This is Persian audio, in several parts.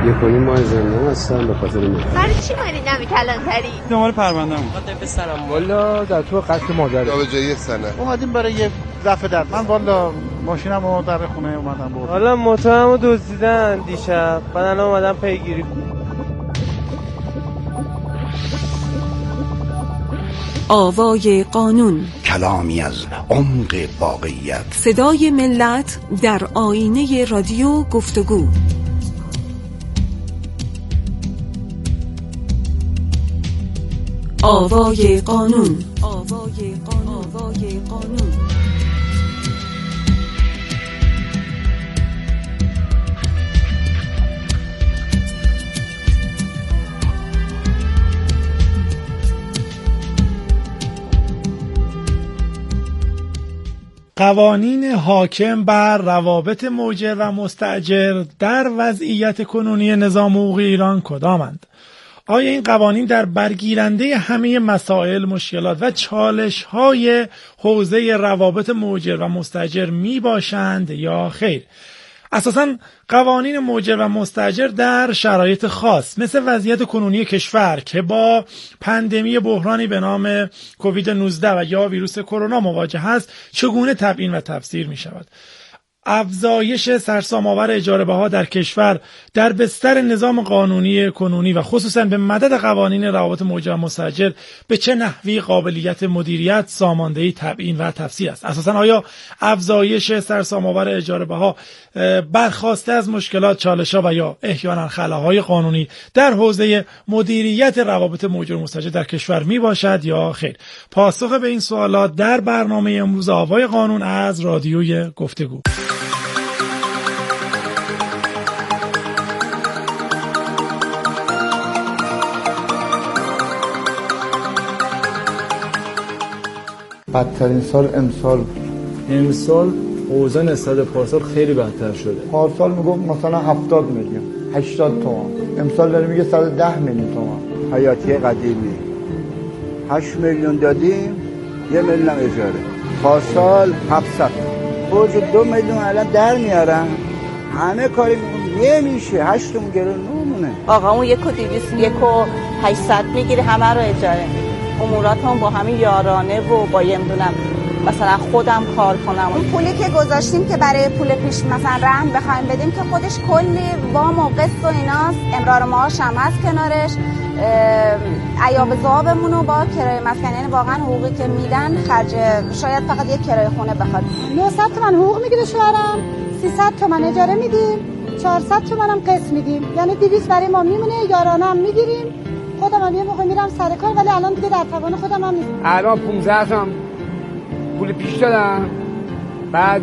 1.5 ماه زندان هستم به خاطر من. برای چی مالی نمی کلانتری؟ دنبال پرونده‌ام. خاطر پسرم. والا در تو قتل مادر. جابجایی سنه. اومدیم برای یه رفع در. من والا ماشینمو در خونه اومدم بردم. والا موتورمو دزدیدن دیشب. من الان اومدم پیگیری کنم. آوای قانون، کلامی از عمق واقعیت، صدای ملت در آینه رادیو گفتگو. آوای قانون، آوای قانون، آوای قانون. قوانین حاکم بر روابط موجر و مستاجر در وضعیت کنونی نظام حقوقی ایران کدامند؟ آیا این قوانین در برگیرنده همه مسائل، مشکلات و چالش‌های حوزه روابط موجر و مستاجر می باشند یا خیر؟ اساساً قوانین موجر و مستاجر در شرایط خاص مثل وضعیت کنونی کشور که با پاندمی بحرانی به نام کووید 19 و یا ویروس کرونا مواجه است چگونه تبیین و تفسیر می شود؟ افزایش سرسام‌آور اجاره بها در کشور در بستر نظام قانونی کنونی و خصوصا به مدد قوانین روابط موجر و مستاجر به چه نحوی قابلیت مدیریت، ساماندهی، تبیین و تفسیر است؟ اساسا آیا افزایش سرسام‌آور اجاره بها برخواسته از مشکلات، چالش‌ها و یا احیانا خلاهای قانونی در حوزه مدیریت روابط موجر و مستاجر در کشور می باشد یا خیر؟ پاسخ به این سوالات در برنامه امروز آوای قانون از رادیوی گفتگو. بدترین سال امسال اوضاع نسبت پارسال خیلی بدتر شده. پارسال میگفت مثلا 70 میلیون 80 تومان، امسال داره میگه 110 میلیون تومان. حیاتی قدیمی 8 میلیون دادیم، 1 میلیون اجاره. پارسال 700 فوج 2 میلیون الان در میارن. همه کاری نمیشه، 8 تومن گرون نمونه. آقا اون 1.200 1.800 میگیره، همه رو اجاره. اموراتون با همین یارانه و با یمدونم مثلا خودم کار کنم. اون پولی که گذاشتیم که برای پول پیش مثلا رهن بخوایم بدیم که خودش کلی وام و قسط و ایناست، امرار معاش هم هست کنارش، ایاب ذابمون و با کرایه مسکن، یعنی واقعا حقوقی که میدن خرج شاید فقط یک کرایه خونه بخواد. 900 تومن حقوق میگیره شوهرم، 300 تومن اجاره میدیم، 400 تومن هم قسط میدیم، یعنی 200 برای ما میمونه، یارانه هم میگیریم. خودم هم یه موقع میرم سر کار ولی الان دیگه در توان خودم هم نیست. الان 15 تومن پول پیش دادم، بعد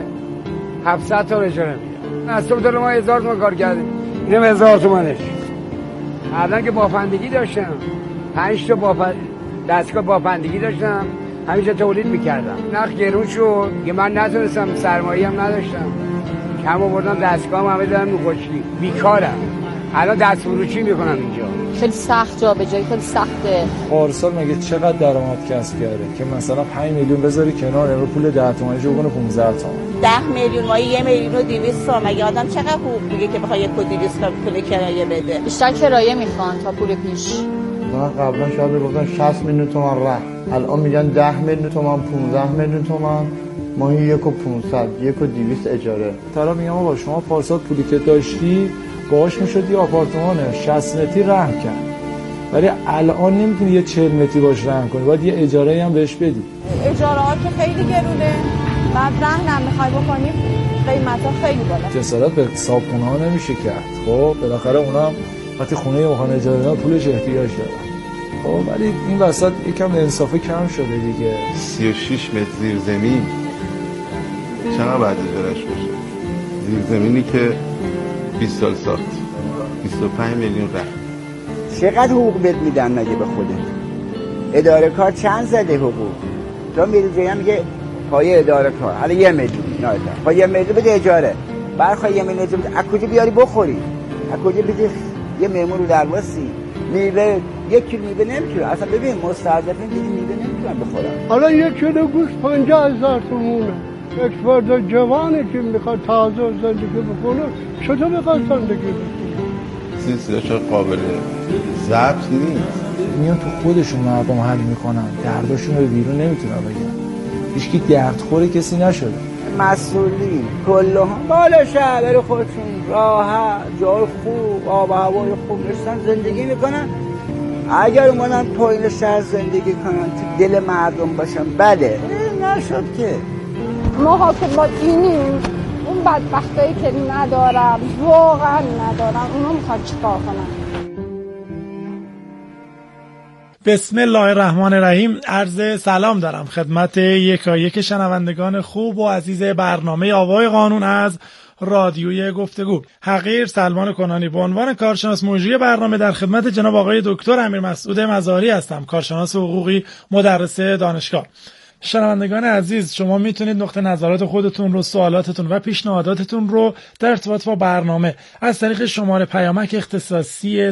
700 تا اجاره میدم. از صبح تا ما 1000 تومن کار کردیم، اینم 1000 تومنش. الان که بافندگی داشتم، 5 تا دستگاه بافندگی داشتم، همیشه تولید میکردم. نرخ گرون شد که من نتونستم، سرمایه‌ای هم نداشتم، کم آوردم دستگاهم همه دادم رو خشکی، بیکارم. الان دستفروشی میکنم اینجا. خیلی سخت جابجایی، خیلی سخته. پارسال مگه چقدر درآمد کسب کرده که مثلا 5 میلیون بذاری کنار، امروز پول 10 تومانیشو بکنه 15 تومن. 10 میلیون ماهی 1 میلیون و 200 تومن. مگه آدم چقدر حقوق میگه که بخواد 1.200 تا پول کرایه بده؟ بیشتر کرایه میخوان تا پول پیش. من قبلا شاید گفتن 60 میلیون تومن راه، الان میگن 10 میلیون تومن، 15 میلیون تومن، ماهی 1.500 1.200 اجاره. طرف میگم آقا شما پارسال پولی که داشتی باهاش میشد یه آپارتمان 60 متری رهن کرد، ولی الان نمیتونی یه 40 متری باش رهن کنی، باید یه اجاره هم بهش بدی. اجاره ها که خیلی گرونه، بعد رهن هم میخوای بکنی قیمت ها خیلی بالا. جسارت به صاحبخونه ها نمیشه کرد. خب بالاخره اونا هم وقتی خونه میخوان اجاره بدن پولش احتیاج دارن. خب ولی این وسط یکم انصافه کم شده دیگه. 36 متر زیر زمین چقدر باید اجارهش باشه؟ زیر زمینی که 20 سال ساخت 25 میلیون رفت. چقدر حقوق بد میدن مگه به خودت؟ اداره کار چند زده حقوق؟ تو میری جایی میگه پای اداره کار حالا 1 میلیون نه پای 1 میلیون بده اجاره، برخواه 1 میلیون اجاره از کجا بیاری بخوری؟ از کجا بدی یه مأمور رو درواسی؟ میوه 1 کیلو میوه نمیتونه اصلا. ببین مستضعفین دیگه میوه نمیتونن بخورن. حالا 1 کیلو گوشت 50,000 تومونه. یک فرد جوانی که میخواد تازه زندگی بکنه چطور میخواد زندگی بکنه؟ کسی صداش قابل ضبط نیست. میان تو خودشون مردم حل میکنن، درداشون رو بیرون نمیتونن بگن. هیچکی دردخور کسی نشده. مسئولین کلهم بالا شهر خودشون راحت، جای خوب، آب و هوای خوب داشتن زندگی میکنن. اگر اومدن پایین شهر زندگی کنن تو دل مردم باشن بله، نشد که. ما که ما دینیم، اون بدبختایی که ندارم واقعا ندارم، اونا میخواد چیکار کنن؟ بسم الله الرحمن الرحیم. عرض سلام دارم خدمت یکایک شنوندگان خوب و عزیز برنامه آوای قانون از رادیوی گفتگو. حقیر سلمان کنانی به عنوان کارشناس مجری برنامه در خدمت جناب آقای دکتر امیر مسعود مظاهری هستم، کارشناس حقوقی، مدرس دانشگاه. شنوندگان عزیز، شما میتونید نقطه نظرات خودتون رو، سوالاتتون و پیشنهاداتتون رو در ارتباط با برنامه از طریق شماره پیامک اختصاصی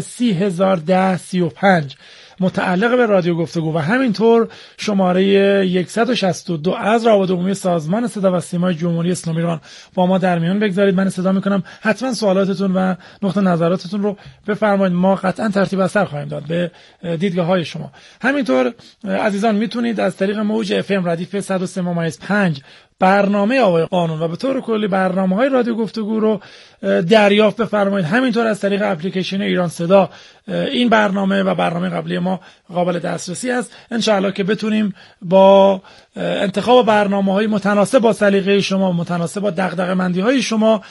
301035 متعلق به رادیو گفتگو و همینطور شماره 162 از روابط عمومی سازمان صدا و سیمای جمهوری اسلامی ایران با ما در میان بگذارید. من صدا میکنم، حتما سوالاتتون و نقطه نظراتتون رو بفرمایید، ما قطعا ترتیب اثر خواهیم داد به دیدگاه های شما. همینطور عزیزان میتونید از طریق موج FM ردیف 103.5 برنامه آوای قانون و به طور کلی برنامه‌های رادیو گفتگو رو دریافت بفرمایید. همینطور از طریق اپلیکیشن ایران صدا این برنامه و برنامه قبلی ما قابل دسترسی است. انشاءالله که بتونیم با انتخاب برنامه‌های متناسب با سلیقه شما، متناسب با دغدغه‌مندی‌های شما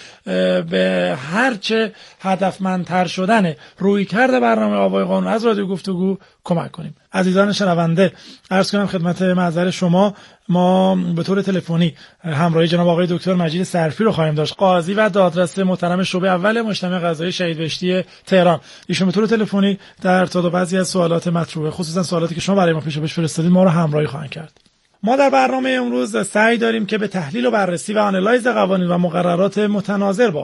به هرچه هدفمندتر شدن رویکرد برنامه آوای قانون از رادیو گفتگو کمک کنیم. عزیزان شنونده، عرض کنم خدمت محضر شما، ما به طور تلفنی همراهی جناب آقای دکتر مجید صرفی رو خواهیم داشت، قاضی و دادرس محترم شعبه اول محکمه قضایی شهید بهشتی تهران. ایشون به طور تلفنی در ارتباط با بعضی از سوالات مطروحه، خصوصا سوالاتی که شما برای ما پیش فرستادید، ما رو همراهی خواهند کرد. ما در برنامه امروز سعی داریم که به تحلیل و بررسی و آنالایز قوانین و مقررات متناظر با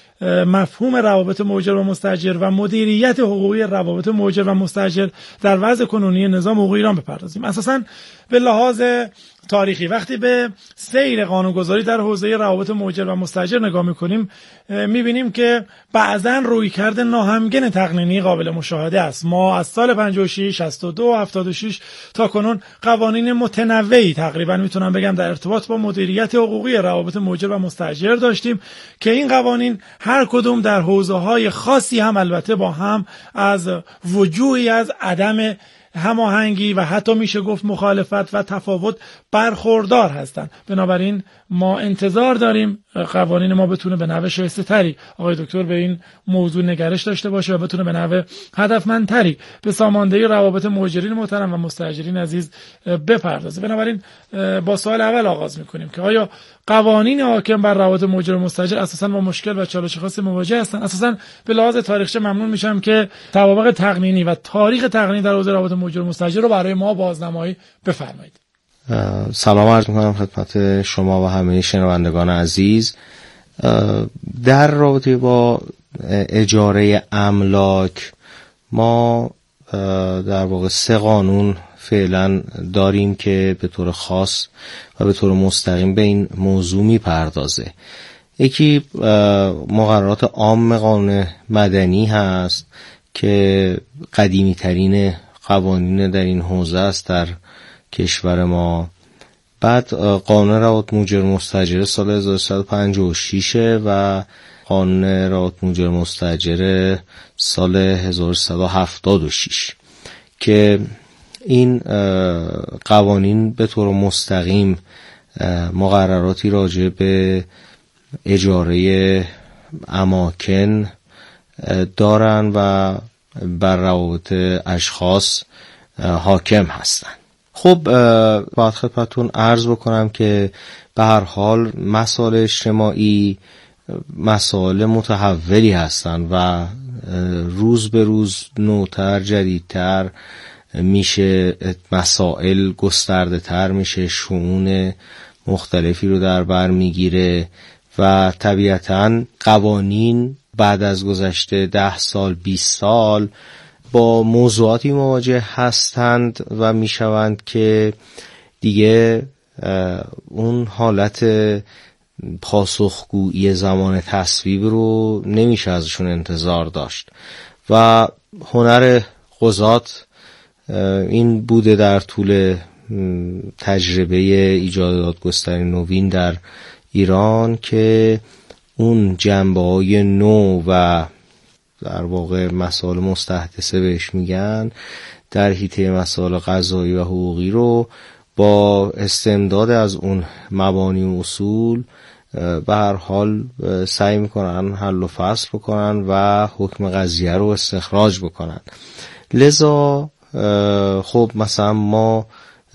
مفهوم روابط مؤجر و مستاجر و مدیریت حقوقی روابط مؤجر و مستاجر در وضع کنونی نظام حقوقی ایران بپردازیم. اساساً به لحاظ تاریخی وقتی به سیر قانونگذاری در حوزه روابط مؤجر و مستاجر نگاه می‌کنیم، می‌بینیم که بعضاً رویکرد ناهمگن تقنینی قابل مشاهده است. ما از سال 56 62 76 تا کنون قوانین متنوعی تقریباً میتونم بگم در ارتباط با مدیریت حقوقی روابط مؤجر و مستاجر داشتیم که این قوانین هر کدوم در حوزه‌های خاصی هم البته با هم از وجوهی از عدم هماهنگی و حتی میشه گفت مخالفت و تفاوت برخوردار هستند. بنابراین ما انتظار داریم قوانین ما بتونه به نحو شایسته‌تری آقای دکتر به این موضوع نگرش داشته باشه و بتونه به نحو هدفمندتری به ساماندهی روابط مؤجرین محترم و مستاجرین عزیز بپردازه. بنابراین با سوال اول آغاز میکنیم که آیا قوانین حاکم بر روابط مؤجر و مستاجر اساساً با مشکل و چالش خاصی مواجه هستند؟ اساساً به لحاظ تاریخچه ممنون میشم که توابق تقنینی و تاریخ تقنینی در حوزه روابط مؤجر و مستاجر رو برای ما بازنمایی بفرمایید. سلام عرض میکنم خدمت شما و همه شنوندگان عزیز. در رابطه با اجاره املاک ما در واقع 3 قانون فعلا داریم که به طور خاص و به طور مستقیم به این موضوع میپردازه. یکی مقررات عام قانون مدنی هست که قدیمی ترین قوانین در این حوزه است در کشور ما. بعد قانون روابط مؤجر مستاجر سال 1356 و قانون روابط مؤجر مستاجر سال 1376 که این قوانین به طور مستقیم مقرراتی راجع به اجاره اماکن دارن و بر روابط اشخاص حاکم هستند. خب باید خدمتتون عرض بکنم که به هر حال مسائل اجتماعی مسائل متحولی هستند و روز به روز نوتر جدیدتر میشه، مسائل گسترده تر میشه، شؤون مختلفی رو در بر میگیره و طبیعتاً قوانین بعد از گذشته 10 سال 20 سال با موضوعاتی مواجه هستند و میشوند که دیگه اون حالت پاسخگویی زمان تصویب رو نمیشه ازشون انتظار داشت و هنر قضات این بوده در طول تجربه ایجاد دادگستری نوین در ایران که اون جنبه‌های نو و در واقع مسائل مستحدثه بهش میگن در حیطه مسائل قضایی و حقوقی رو با استمداد از اون مبانی و اصول به هر حال سعی میکنن حل و فصل بکنن و حکم قضیه رو استخراج بکنن. لذا خب مثلا ما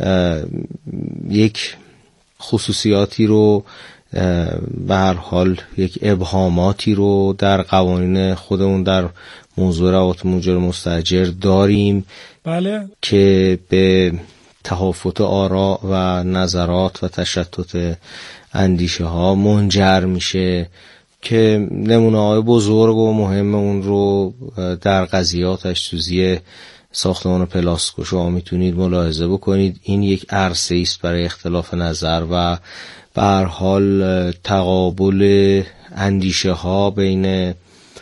یک خصوصیاتی رو به هر حال یک ابهاماتی رو در قوانین خودمون در موضوع روابط مجر مستاجر داریم. بله. که به تفاوت آراء و نظرات و تشتت اندیشه ها منجر میشه که نمونه های بزرگ و مهم اون رو در قضیه آتش سوزی ساختمان پلاسکو شما میتونید ملاحظه بکنید. این یک عرصه است برای اختلاف نظر و به هر حال تقابل اندیشه ها بین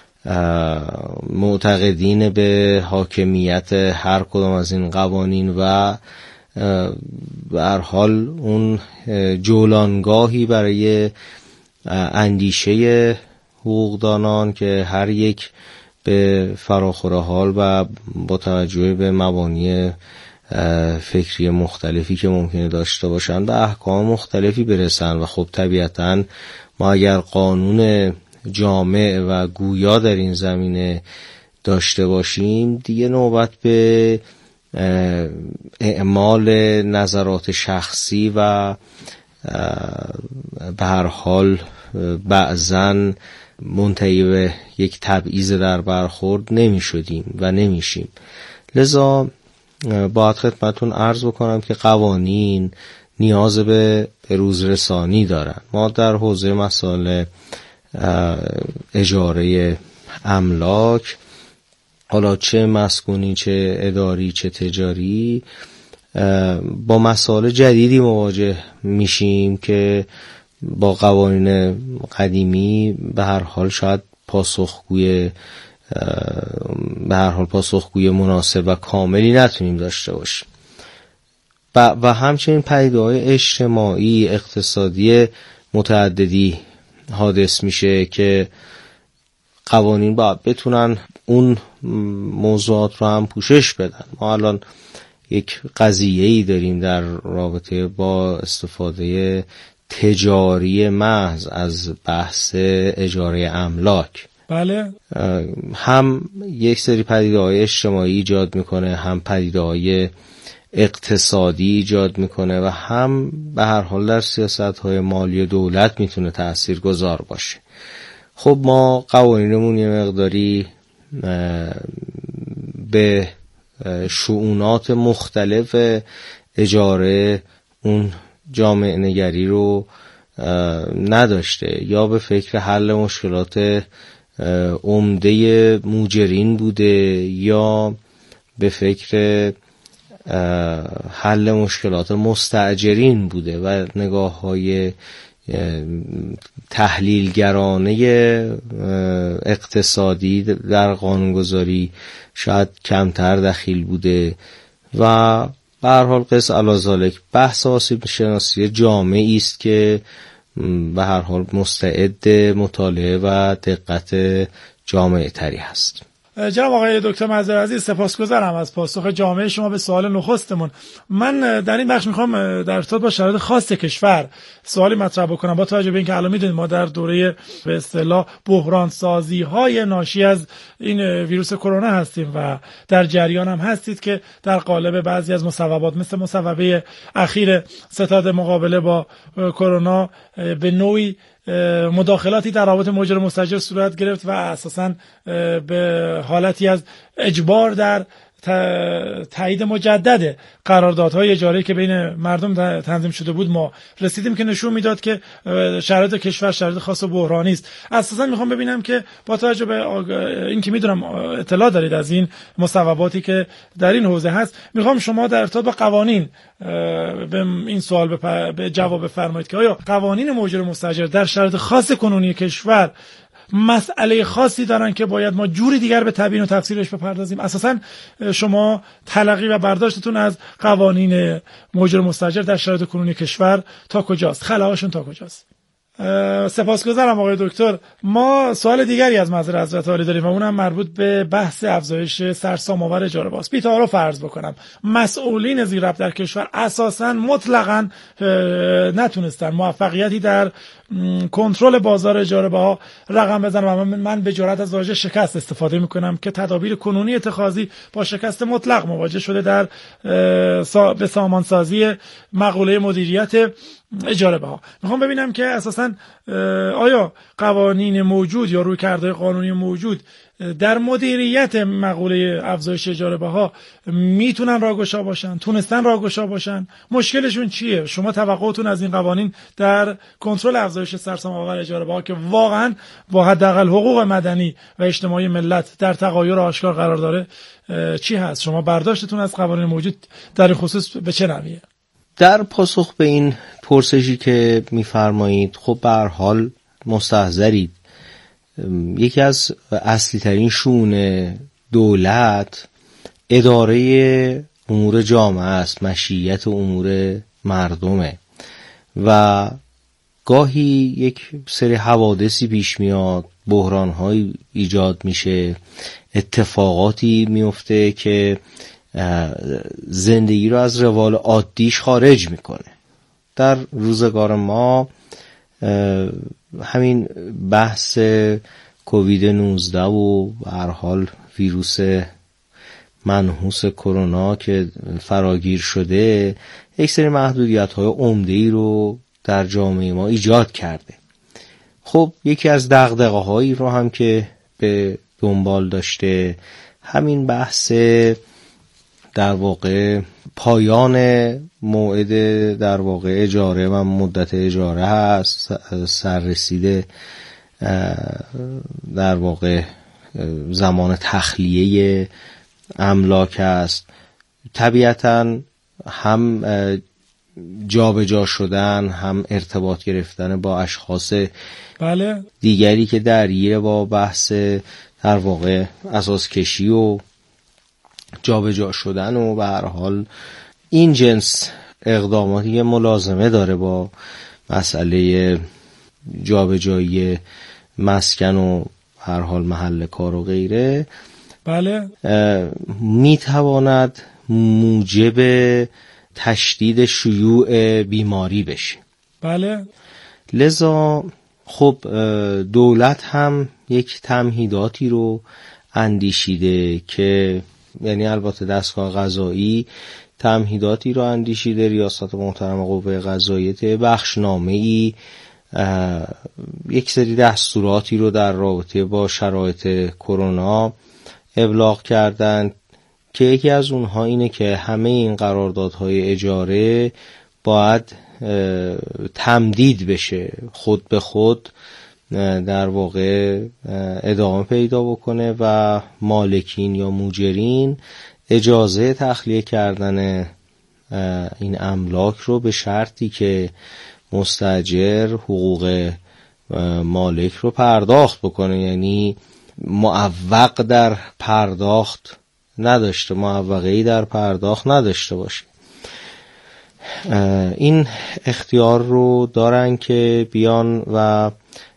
معتقدین به حاکمیت هر کدام از این قوانین و به هر حال اون جولانگاهی برای اندیشه حقوقدانان که هر یک به فراخور حال و با توجه به مبانی فکری مختلفی که ممکنه داشته باشن به احکام مختلفی برسن و خب طبیعتاً ما اگر قانون جامع و گویا در این زمینه داشته باشیم دیگه نوبت به اعمال نظرات شخصی و به هر حال بعضن منتهی به یک تبعیض در برخورد نمی شدیم و نمیشیم. لذا باید خدمتون عرض بکنم که قوانین نیاز به روزرسانی دارن. ما در حوزه مسائل اجاره املاک حالا چه مسکونی چه اداری چه تجاری با مسائل جدیدی مواجه میشیم که با قوانین قدیمی به هر حال شاید پاسخگوی مناسب و کاملی نتونیم داشته باشیم. و همچنین پدیده‌های اجتماعی اقتصادی متعددی حادث میشه که قوانین باید بتونن اون موضوعات رو هم پوشش بدن. ما الان یک قضیه‌ای داریم در رابطه با استفاده تجاری محض از بحث اجاره املاک. بله. هم یک سری پدیده‌های اجتماعی ایجاد میکنه، هم پدیده‌های اقتصادی ایجاد میکنه و هم به هر حال در سیاست‌های مالی دولت میتونه تاثیرگذار باشه. خب ما قوانینمون یه مقداری به شؤونات مختلف اجاره اون جامعه نگری رو نداشته، یا به فکر حل مشکلات عمده موجرین بوده یا به فکر حل مشکلات مستاجرین بوده و نگاه‌های تحلیلگرانه اقتصادی در قانونگذاری شاید کمتر دخیل بوده و به هر حال قص علی‌ذالک بحث آسیب شناسی جامعی است که به هر حال مستعد مطالعه و دقت جامعه تری هست. جناب آقای دکتر مظهر عزیز سپاسگزارم از پاسخ جامعه شما به سوال نخستمون. من در این بخش میخوام در ارتباط با شرایط خاص کشور سوالی مطرح بکنم با توجه به اینکه الان میدونید ما در دوره به اصطلاح بحران سازی های ناشی از این ویروس کرونا هستیم و در جریان هم هستید که در قالب بعضی از مصوبات مثل مصوبه اخیر ستاد مقابله با کرونا به نوعی مداخلاتی در روابط مجر مستاجر صورت گرفت و اساساً به حالتی از اجبار در تایید مجدد قراردادهای اجاره که بین مردم تنظیم شده بود ما رسیدیم که نشون میداد که شرایط کشور شرایط خاص و بحرانی است. اساسا میخوام ببینم که با توجه به این که میدونم اطلاع دارید از این مصوباتی که در این حوزه هست، میخوام شما در ارتباط با قوانین به این سوال به جواب بفرمایید که آیا قوانین مهاجر مستاجر در شرایط خاص کنونی کشور مسئله خاصی دارن که باید ما جوری دیگر به تبیین و تفسیرش بپردازیم؟ اساساً شما تلقی و برداشتتون از قوانین مهاجر مستاجر در شرایط کنونی کشور تا کجاست؟ خلاهاشون تا کجاست؟ سپاسگزارم آقای دکتر. ما سوال دیگری از معذر حضرت عالی داریم و اونم مربوط به بحث افزایش سرسام‌آور اجاره باز. بی تعارف فرض بکنم مسئولین ذی‌ربط در کشور اساساً مطلقاً نتونستن موفقیتی در کنترل بازار اجاره ها رقم بزنم و من به جرئت از واژه شکست استفاده میکنم که تدابیر کنونی اتخاذی با شکست مطلق مواجه شده در به سامانسازی مقوله مدیریت اجاره ها. میخوام ببینم که اساساً آیا قوانین موجود یا رویکردهای قانونی موجود در مدیریت مقوله افزایش اجاره ها میتونن راهگشا باشن، تونستن راهگشا باشن؟ مشکلشون چیه؟ شما توقعتون از این قوانین در کنترل افزایش سرسام‌آور اجاره ها که واقعا با حداقل حقوق مدنی و اجتماعی ملت در تغایر آشکار قرار داره چی هست؟ شما برداشتتون از قوانین موجود در این خصوص به چه نوعیه؟ در پاسخ به این پرسشی که میفرمایید، خب به هر حال مستحضرید یکی از اصلی ترین شؤون دولت اداره امور جامعه است، مشیت امور مردمه و گاهی یک سری حوادثی پیش میاد، بحران‌هایی ایجاد میشه، اتفاقاتی میفته که زندگی رو از روال عادیش خارج میکنه. در روزگار ما همین بحث کووید 19 و به هر حال ویروس منحوس کرونا که فراگیر شده یک سری محدودیت‌های عمده‌ای رو در جامعه ما ایجاد کرده. خب یکی از دغدغه‌هایی رو هم که به دنبال داشته همین بحث در واقع پایان موعد در واقع اجاره و مدت اجاره هست، سررسید در واقع زمان تخلیه املاک است. طبیعتاً هم جابجا شدن، هم ارتباط گرفتن با اشخاص دیگری که درگیر با بحث در واقع اساس کشی و جابجا شدن و به هر حال این جنس اقداماتی که ملازمه داره با مسئله جابجایی مسکن و هر حال محل کار و غیره میتواند موجب تشدید شیوع بیماری بشه. لذا خب دولت هم یک تمهیداتی رو اندیشیده که یعنی البته دستگاه قضایی تمهیداتی رو اندیشیده، ریاست محترم قوه قضاییه بخشنامه‌ای یک سری دستوراتی رو در رابطه با شرایط کرونا ابلاغ کردند که یکی از اونها اینه که همه این قراردادهای اجاره باید تمدید بشه، خود به خود در واقع ادامه پیدا بکنه و مالکین یا مؤجرین اجازه تخلیه کردن این املاک رو به شرطی که مستاجر حقوق مالک رو پرداخت بکنه، یعنی معوق در پرداخت نداشته، معوقه‌ای در پرداخت نداشته باشه. این اختیار رو دارن که بیان و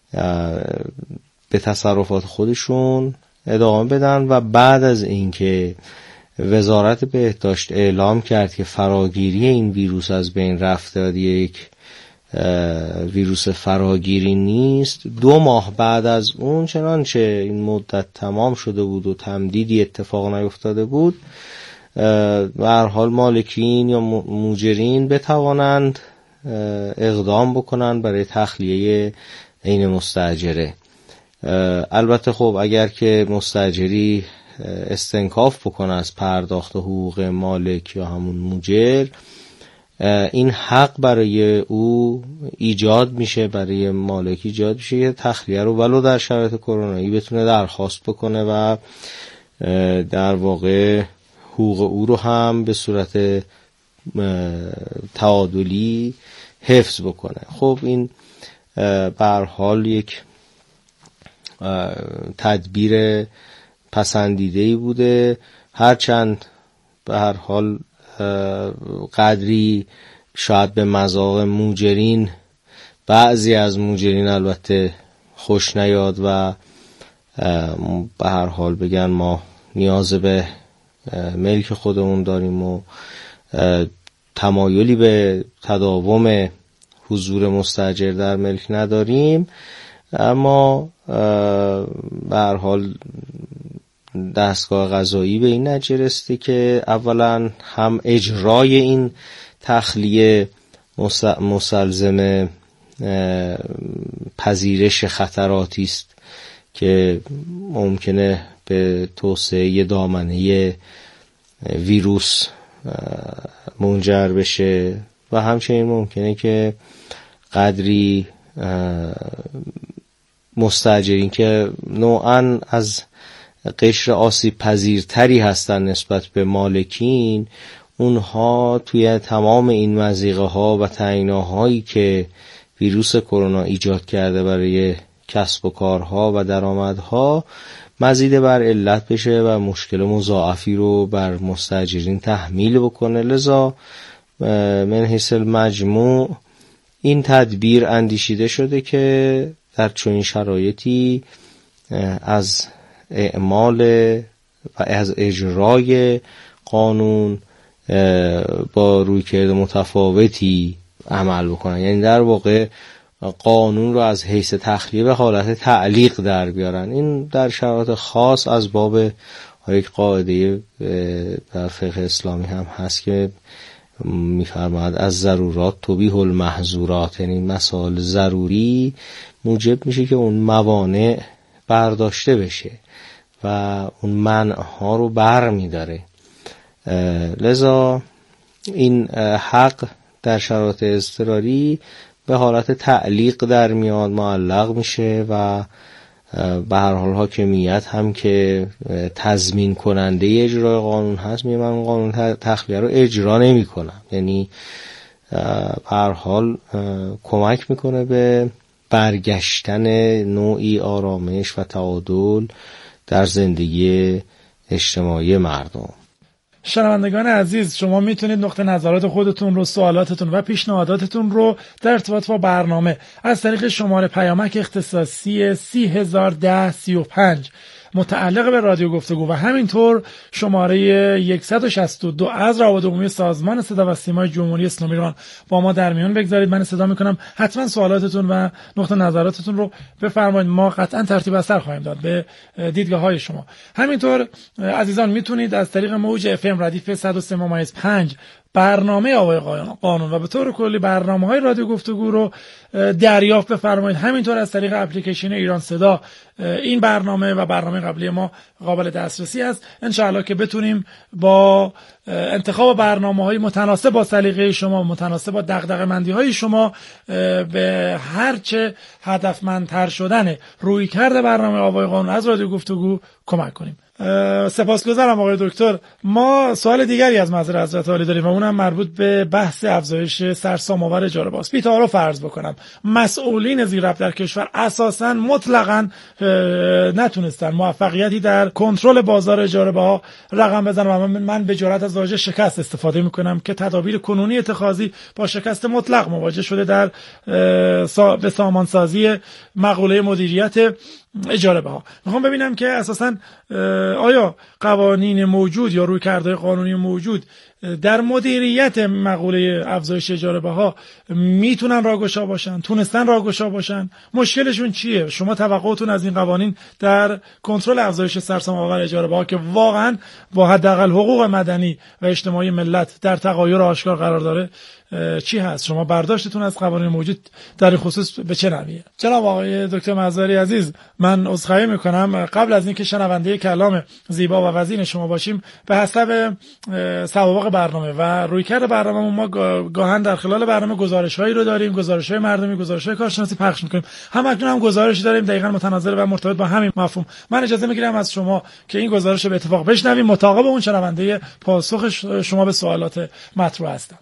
به تصرفات خودشون ادامه بدن و بعد از اینکه وزارت بهداشت اعلام کرد که فراگیری این ویروس از بین رفته و یک ویروس فراگیری نیست، 2 ماه بعد از اون چنانچه این مدت تمام شده بود و تمدیدی اتفاق نیفتاده بود، به هر حال مالکین یا مؤجرین بتوانند اقدام بکنند برای تخلیه این مستاجره. البته خب اگر که مستاجری استنکاف بکنه از پرداخت حقوق مالک یا همون موجر، این حق برای او ایجاد میشه، برای مالک ایجاد میشه یه تخلیه رو ولو در شرایط کرونایی بتونه درخواست بکنه و در واقع حقوق او رو هم به صورت تعادلی حفظ بکنه. خب این به هر حال یک تدبیر پسندیده‌ای بوده، هرچند به هر حال قدری شاید به مذاق موجرین، بعضی از موجرین البته خوش نیاد و به هر حال بگن ما نیاز به ملک خودمون داریم و تمایلی به تداوم حضور مستاجر در ملک نداریم، اما به هر حال دستگاه قضایی به این نتیجه رسیده که اولا هم اجرای این تخلیه مستلزم پذیرش خطراتی است که ممکنه به توسعه دامنه ویروس منجر بشه و همچنین ممکنه که قدری مستاجرین که نوعاً از قشر آسیب پذیرتری هستن نسبت به مالکین، اونها توی تمام این مضیقه ها و تنگناهایی که ویروس کرونا ایجاد کرده برای کسب و کارها و درآمدها مزید بر علت بشه و مشکل مضاعفی رو بر مستاجرین تحمیل بکنه. لذا من حیث المجموع این تدبیر اندیشیده شده که در چنین شرایطی از اعمال و از اجرای قانون با رویکرد متفاوتی عمل بکنن، یعنی در واقع قانون رو از حیث تخلیه به حالت تعلیق در بیارن. این در شرایط خاص از باب یک قاعده در فقه اسلامی هم هست که میفرماید از ضرورات تبیح المحظورات، یعنی مسائل ضروری موجب میشه که اون موانع برداشته بشه و اون منعها رو بر میداره. لذا این حق در شرایط اضطراری به حالت تعلیق در میاد، معلق میشه و به هر حال حاکمیت هم که تضمین کننده اجرای قانون هست میگه من قانون تخلیه رو اجرا نمی کنم، یعنی به هر حال کمک میکنه به برگشتن نوعی آرامش و تعادل در زندگی اجتماعی مردم. شنوندگان عزیز، شما میتونید نقطه نظرات خودتون رو، سوالاتتون و پیشنهاداتتون رو در ارتباط با برنامه از طریق شماره پیامک اختصاصی 301035 متعلق به رادیو گفتگو و همینطور شماره 162 از روابط عمومی سازمان صدا و سیمای جمهوری اسلامی ایران با ما در میون بگذارید. من صدا میکنم، حتما سوالاتتون و نقطه نظراتتون رو بفرمایید، ما قطعا ترتیب اثر خواهیم داد به دیدگاه های شما. همینطور عزیزان میتونید از طریق موج FM ردیف 103.5 برنامه آوای قانون و به طور کلی برنامه‌های رادیو گفتگو رو دریافت بفرمایید. همینطور از طریق اپلیکیشن ایران صدا این برنامه و برنامه قبلی ما قابل دسترسی است. انشاءالله که بتونیم با انتخاب برنامه‌های متناسب با سلیقه شما، متناسب با دغدغه‌مندی‌های شما به هرچه هدفمندتر شدن رویکرد برنامه آوای قانون از رادیو گفتگو کمک کنیم. سپاسگزارم آقای دکتر. ما سوال دیگری از معذر حضرت عالی داریم و اونم مربوط به بحث افزایش سرسام‌آور اجاره باز. بی تعارف فرض بکنم مسئولین زیرربط در کشور اساساً مطلقاً نتونستن موفقیتی در کنترل بازار اجاره ها رقم بزنن و من به جرات از واژه شکست استفاده میکنم که تدابیر کنونی اتخاذی با شکست مطلق مواجه شده در به سامانسازی مقوله مدیریت اجاره ها. میخوام ببینم که اساساً آیا قوانین موجود یا رویکردهای قانونی موجود در مدیریت مقوله افزایش اجاره بها میتونن راهگشا باشن، تونستن راهگشا باشن؟ مشکلشون چیه؟ شما توقعتون از این قوانین در کنترل افزایش سرسام‌آور اجاره بها که واقعا با حداقل حقوق مدنی و اجتماعی ملت در تغایر آشکار قرار داره چی هست؟ شما برداشتتون از قوانین موجود در این خصوص به چه نوعیه؟ جناب آقای دکتر مظهری عزیز، من عذرخواهی میکنم قبل از اینکه شنونده کلام زیبا و وزین شما باشیم، به حسب سوابق برنامه و رویکرد برنامه ما گاهن در خلال برنامه گزارش‌هایی رو داریم، گزارش‌های مردمی، گزارش‌های کارشناسی پخش می‌کنیم. همکنون هم گزارشی داریم دقیقاً متناظر و مرتبط با همین مفهوم. من اجازه می‌گیرم از شما که این گزارش رو به اتفاق بشنویم، مطابق اون شنونده پاسخ شما به سوالات مطرح هستم.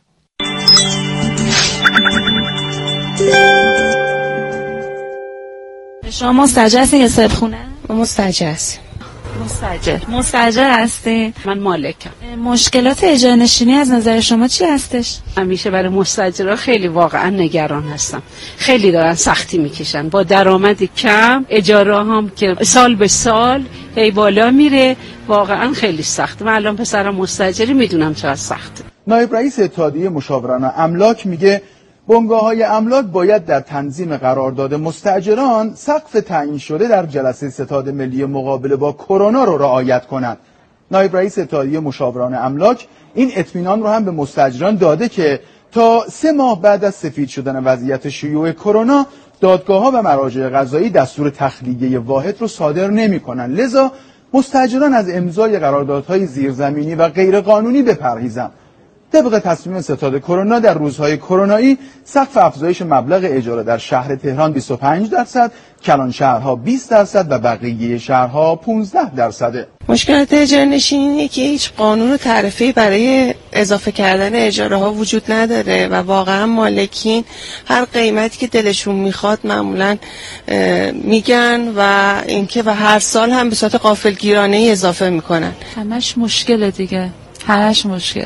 شما مستاجر هستین یا صاحب خونه؟ مستاجر هستیم. مستاجر هستی؟ من مالکم. مشکلات اجاره نشینی از نظر شما چی هستش؟ همیشه برای مستاجرها خیلی واقعا نگران هستم. خیلی دارن سختی میکشن با درآمد کم، اجاره هم که سال به سال هی بالا میره، واقعا خیلی سخت. من الان پسرم مستاجری، میدونم چقدر سخته. نایب رئیس اتحادیه مشاوران املاک میگه بنگاه‌های املاک باید در تنظیم قرارداد مستاجران سقف تعیین شده در جلسه ستاد ملی مقابله با کرونا رو رعایت کنند. نایب رئیس اتحادیه مشاوران املاک این اطمینان رو هم به مستاجران داده که تا 3 ماه بعد از سفید شدن وضعیت شیوع کرونا، دادگاه‌ها و مراجع قضایی دستور تخلیه واحد رو صادر نمی‌کنند. لذا مستاجران از امضای قراردادهای زیرزمینی و غیرقانونی بپرهیزند. طبق تصمیم ستاد کرونا در روزهای کرونایی سقف افزایش مبلغ اجاره در شهر تهران 25%، کلان شهرها 20% و بقیه شهرها 15%. مشکلات اجاره نشینی که هیچ قانون و تعرفه‌ای برای اضافه کردن اجاره ها وجود نداره و واقعا مالکین هر قیمتی که دلشون میخواد معمولا میگن و اینکه و هر سال هم به صورت غافلگیرانه ای اضافه میکنن. همش مشکله دیگه، همش مشکل.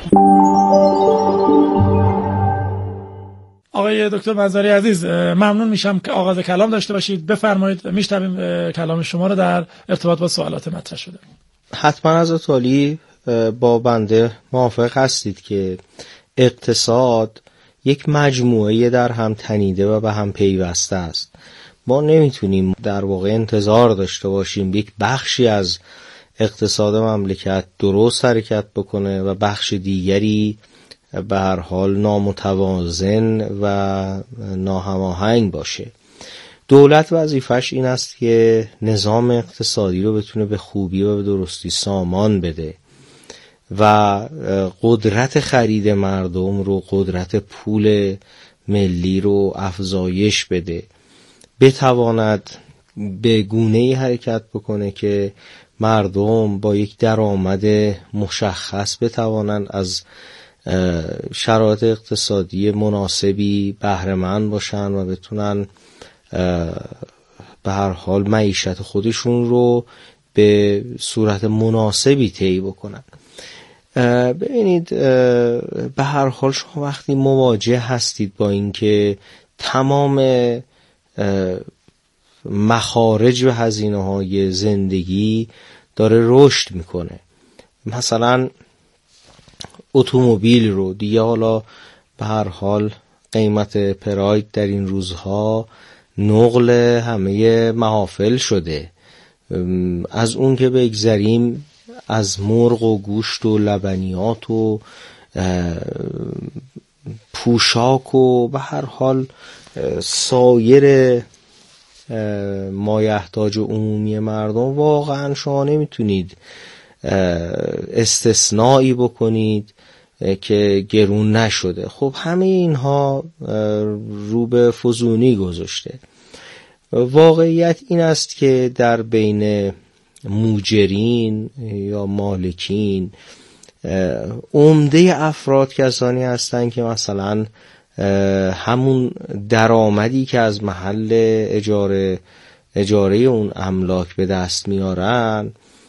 آقای دکتر مظهری عزیز، ممنون میشم که آغاز کلام داشته باشید. بفرمایید، میشنویم کلام شما رو در ارتباط با سوالات مطرح شده. حتما حضرت عالی با بنده موافق هستید که اقتصاد یک مجموعه در هم تنیده و به هم پیوسته است. ما نمیتونیم در واقع انتظار داشته باشیم یک بخشی از اقتصاد مملکت درست حرکت بکنه و بخش دیگری به هر حال نامتوازن و ناهماهنگ باشه. دولت وظیفش این است که نظام اقتصادی رو بتونه به خوبی و به درستی سامان بده و قدرت خرید مردم رو، قدرت پول ملی رو افزایش بده، بتواند به گونه‌ای حرکت بکنه که مردم با یک درآمد مشخص بتوانند از شرایط اقتصادی مناسبی بهره مند باشن و بتونن به هر حال معیشت خودشون رو به صورت مناسبی طی بکنن. ببینید، به هر حال شما وقتی مواجه هستید با اینکه تمام مخارج و هزینه‌های زندگی داره رشد میکنه، مثلا اتومبیل رو دیگه، حالا به هر حال قیمت پراید در این روزها نقل همه محافل شده. از اون که بگذریم، از مرغ و گوشت و لبنیات و پوشاک و به هر حال سایر مایحتاج عمومی مردم، واقعا شما نمیتونید استثنایی بکنید که گرون نشده. خب همه اینها رو به فزونی گذاشته. واقعیت این است که در بین موجرین یا مالکین عمده افراد کسانی هستند که مثلا همون درآمدی که از محل اجاره اون املاک به دست میارن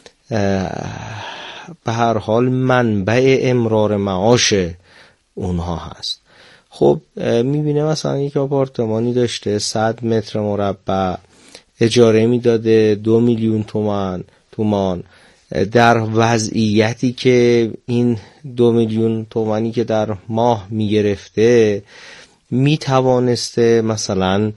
به هر حال منبع امرار معاش اونها هست. خب میبینه مثلا یک آپارتمانی داشته 100 متر مربع، اجاره میداده 2 میلیون تومان، در وضعیتی که این 2 میلیون تومانی که در ماه میگرفته میتوانسته مثلا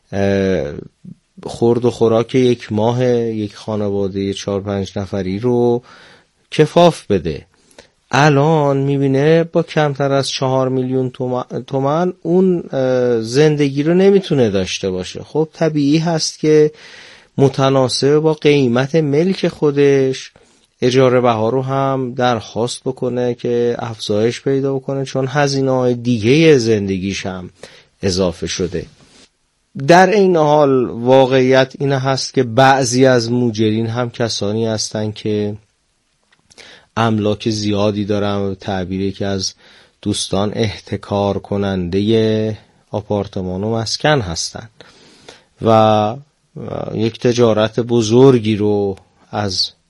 خورد و خوراک یک ماه یک خانواده 4-5 نفری رو کفاف بده. الان میبینه با کمتر از 4 میلیون تومان اون زندگی رو نمیتونه داشته باشه. خب طبیعی هست که متناسب با قیمت ملک خودش اجاره بها رو هم درخواست بکنه که افزایش پیدا بکنه، چون هزینه‌های دیگه زندگیش هم اضافه شده. در این حال واقعیت این هست که بعضی از مؤجرین هم کسانی هستند که املاک زیادی دارن و تعبیری که از دوستان احتکار کننده آپارتمان و مسکن هستند و یک تجارت بزرگی رو از